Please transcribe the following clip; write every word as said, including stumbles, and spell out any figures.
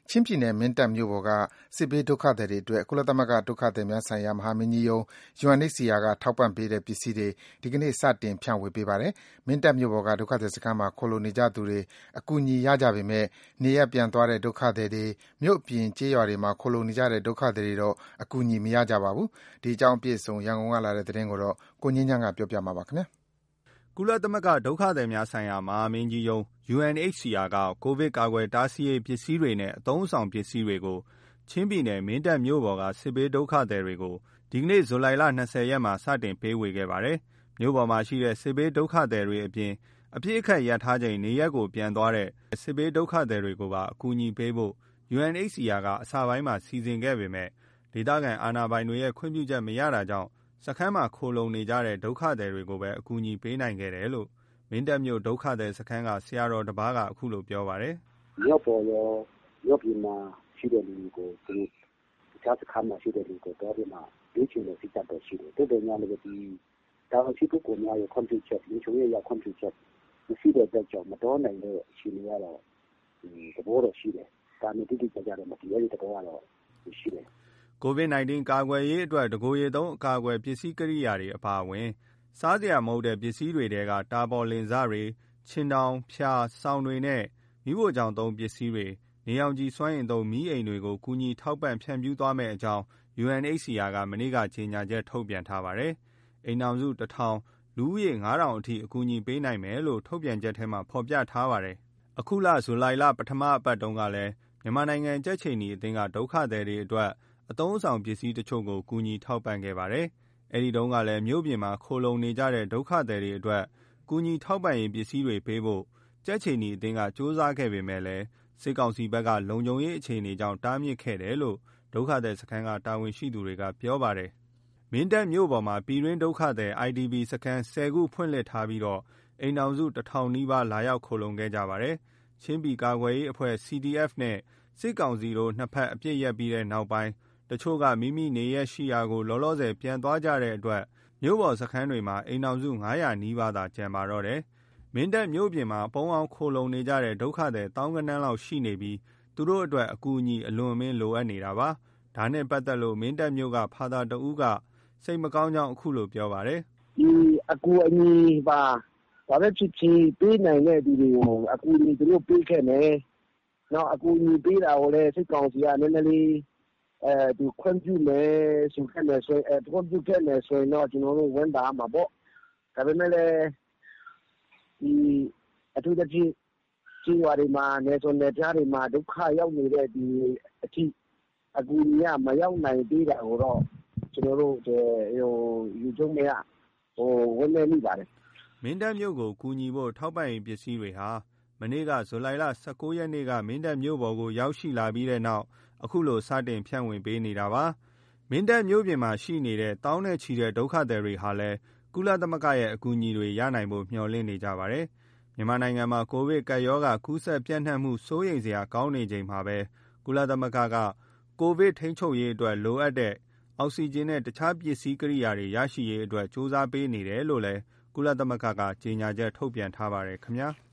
ချင်းပြည်နယ်မင်းတပ်မြို့ပေါ်က စစ်ဘေးဒုက္ခသည်တွေအတွက် ကုလသမဂ္ဂဒုက္ခသည်များဆိုင်ရာ မဟာမင်းကြီးရုံး ယူအန် အိတ် စီ အာ က ထောက်ပံ့ပေးတဲ့ ပစ္စည်းတွေ ဒီကနေ့ စတင်ဖြန့်ဝေပေးပါတယ်။ မင်းတပ်မြို့ပေါ်က ဒုက္ခသည်စခန်းမှာ ခိုလှုံနေကြသူတွေ အကူအညီရကြပေမယ့် နေရပ်ပြန်သွားတဲ့ ဒုက္ခသည်တွေ၊ မြို့အပြင်ကျေးရွာတွေမှာ ခိုလှုံနေကြတဲ့ ဒုက္ခသည်တွေတော့ အကူအညီမရကြပါဘူး။ ဒီအကြောင်းအပြည့်အစုံ ရန်ကုန်ကလာတဲ့သတင်းကို ကိုငြိမ်းချမ်းက ပြောပြပါမယ်။ကုလသမဂ္ဂဒုက္ခသည်များဆိုင်ရာ မဟာမင်းကြီးရုံး ယူအန် အိတ် စီ အာ က ကိုဗစ်ကာကွယ်တားဆီးရေးပစ္စည်းတွေနဲ့ အသုံးအဆောင်ပစ္စည်းတွေကို ချင်းပြည်နယ် မင်းတပ်မြို့ပေါ်က စစ်ဘေးဒုက္ခသည်တွေကို ဒီကနေ့ ဇူလိုင် ၂၀ ရက်မှာ စတင်ပေးဝေခဲ့ပါတယ်။ မြို့ပေါ်မှာရှိတဲ့ စစ်ဘေးဒုက္ခသည်တွေအပြင် အပစ်အခတ်ရပ်ထားချိန် နေရပ်ပြန်သွားတဲ့ စစ်ဘေးဒုက္ခသည်တွေကိုပါ အကူအညီပေးဖို့ ယူအန် အိတ် စီ အာ က အစပိုင်းမှာ စီစဉ်ခဲ့ပေမယ့် ဒေသခံအာဏာပိုင်တွေရဲ့ ခွင့်ပြုချက်မရတာကြောင့် စခန်းမှာ ခိုလှုံနေကြတဲ့ ဒုက္ခသည်တွေကိုပဲ အကူအညီပေးနိုင်ခဲ့တယ်လို့ မင်းတပ်မြို့ ဒုက္ခသည်စခန်းက ဆရာတော်တပါးက အခုလိုပြောပါတယ်။ “မြို့ပေါ်ရော မြို့ပြင်မှာရှိတဲ့လူတွေကို တခြားစခန်းမှာရှိတဲ့လူတွေကို သွားပြီးမှ ပေးချင်တဲ့စိတ်ဓာတ်တော့ရှိတယ်။ သို့သော်ငြားလည်း ဒီတာဝန်ရှိပုဂ္ဂိုလ်များရဲ့ ခွင့်ပြုချက်၊ လုံခြုံရေးအရ ခွင့်ပြုချက်မရှိတဲ့အတွက်ကြောင့် မသွားနိုင်တဲ့အခြေအနေကတော့ သဘောတော့ရှိတယ်။ ဒါပေမယ့် တိတိကျကျတော့မသိဘူး။ အဲဒီသဘောကတော့ရှိတယ်။ ” ကိုဗစ် ၁၉ ကာကွယ်ရေးအတွက် တကိုယ်ရေသုံး အကာအကွယ်ပစ္စည်းကိရိယာတွေအပါအဝင် စားစရာမဟုတ်တဲ့ ပစ္စည်းတွေထဲက တာပေါ်လင်စတွေ၊ ခြင်ထောင်၊ ဖျာ၊ စောင်တွေနဲ့ မီးဖိုချောင်သုံးပစ္စည်းတွေ၊ နေရောင်ခြည်စွမ်းအင်သုံး မီးအိမ်တွေကို ကူညီထောက်ပံ့ဖြန့်ဖြူးသွားမယ့်အကြောင်း ယူအန် အိတ် စီ အာ က မနေ့က ကြေညာချက်ထုတ်ပြန်ထားပါတယ်။ အိမ်ထောင်စု ၁,၀၀၀ လူဦးရေ ၅,၀၀၀ အထိ အကူအညီပေးနိုင်မယ်လို့ ထုတ်ပြန်ချက်ထဲမှာ ဖော်ပြထားပါတယ်။ အခုလ ဇူလိုင်လ ပထမအပတ်တုန်းကလည်း မြန်မာနိုင်ငံ ကြက်ခြေနီအသင်းက ဒုက္ခသည်တွေအတွက် အသုံးအဆောင်ပစ္စည်းတချို့ကို ကူညီထောက်ပံ့ခဲ့ပါတယ်။ အဲဒီတုန်းကလည်း မြို့ပြင်မှာ ခိုလှုံနေကြတဲ့ ဒုက္ခသည်တွေအတွက် ကူညီထောက်ပံ့ရေးပစ္စည်းတွေပေးဖို့ ကြက်ခြေနီအသင်းက ကြိုးစားခဲ့ပေမယ့် စစ်ကောင်စီဘက်က လုံခြုံရေးအခြေအနေကြောင့် တားမြစ်ခဲ့တယ်လို့ ဒုက္ခသည်စခန်းတာဝန်ရှိသူတွေက ပြောပါတယ်။ မင်းတပ်မြို့ပေါ်မှာ ပြည်တွင်းဒုက္ခသည် အိုင်ဒီပီ စခန်း ၁၀ ခုဖွင့်လှစ်ထားပြီး အိမ်ထောင်စု ၁,၀၀၀ နီးပါး လာရောက်ခိုလှုံခဲ့ကြပါတယ်။ ချင်းပြည်ကာကွယ်ရေးအဖွဲ့ စီ ဒီ အက်ဖ် နဲ့ စစ်ကောင်စီတို့ နှစ်ဘက် အပစ်ရပ်ပြီးနောက်ပိုင်း တချို့က မိမိနေရပ်ရှိရာကို လောလောဆယ် ပြန်သွားကြတဲ့အတွက် မြို့ပေါ်စခန်းတွေမှာ အိမ်ထောင်စု ၅၀၀ နီးပါးသာ ကျန်ပါတော့တယ်။ မင်းတပ်မြို့ပြင်မှာ ပုန်းအောင်းခိုလှုံနေကြတဲ့ ဒုက္ခသည် သောင်းဂဏန်းလောက်ရှိနေပြီး သူတို့အတွက် အကူအညီ အလွန်အမင်းလိုအပ်နေတာပါ။ ဒါနဲ့ပတ်သက်လို့ မင်းတပ်မြို့က ဖာသာတဦးက စိတ်မကောင်းကြောင်း အခုလိုပြောပါတယ်။ “ဒီအကူအညီပါ ဘာပဲဖြစ်ဖြစ်ပေးနိုင်တဲ့သူတွေကို အကူအညီသူတို့ပေးခဲ့မယ်။ နောက်အကူအညီပေးတာကိုလည်း စစ်ကောင်စီက နည်းနည်းလေးခွင့်ပြုမယ်ဆိုခဲ့မယ်ဆိုရင်တော့ ကျနော်တို့ ဝမ်းသာရမှာပေါ့။ ဒါပေမယ့်လည်း အထူးသဖြင့် ကျေးရွာတွေမှာ နယ်စွန်နယ်ဖျားတွေမှာ ဒုက္ခရောက်နေတဲ့သူတွေအထိ အကူအညီက မရောက်နိုင်သေးတာကိုတော့ ကျနော်တို့ ယူကျုံးမရ ဝမ်းနည်းမိပါတယ်။ ” မင်းတပ်မြို့ကို ကူညီဖို့ ထောက်ပံ့ရေးပစ္စည်းတွေဟာ မနေ့ ဇူလိုင် ၁၉ ရက်နေ့က မင်းတပ်မြို့ပေါ်ကို ရောက်ရှိလာပြီးနောက် အခုလို စတင်ဖြန့်ဝေပေးနေတာပါ။ မင်းတပ်မြို့ပြင်မှာရှိနေတဲ့ သောင်းနဲ့ချီတဲ့ ဒုက္ခသည်တွေဟာလည်း ကုလသမဂ္ဂရဲ့ အကူအညီတွေရနိုင်ဖို့ မျှော်လင့်နေကြပါတယ်။ မြန်မာနိုင်ငံမှာ ကိုဗစ်ကပ်ရောဂါ ကူးစက်ပျံ့နှံ့မှု စိုးရိမ်စရာကောင်းနေချိန်မှာပဲ ကုလသမဂ္ဂက ကိုဗစ်ထိန်းချုပ်ရေးအတွက် လိုအပ်တဲ့ အောက်ဆီဂျင်နဲ့ တခြားပစ္စည်းကိရိယာတွေ ရရှိရေးအတွက် ကြိုးစားပေးနေတယ်လို့လည်း ကုလသမဂ္ဂက ကြေညာချက်ထုတ်ပြန်ထားပါတယ်ခင်ဗျာ။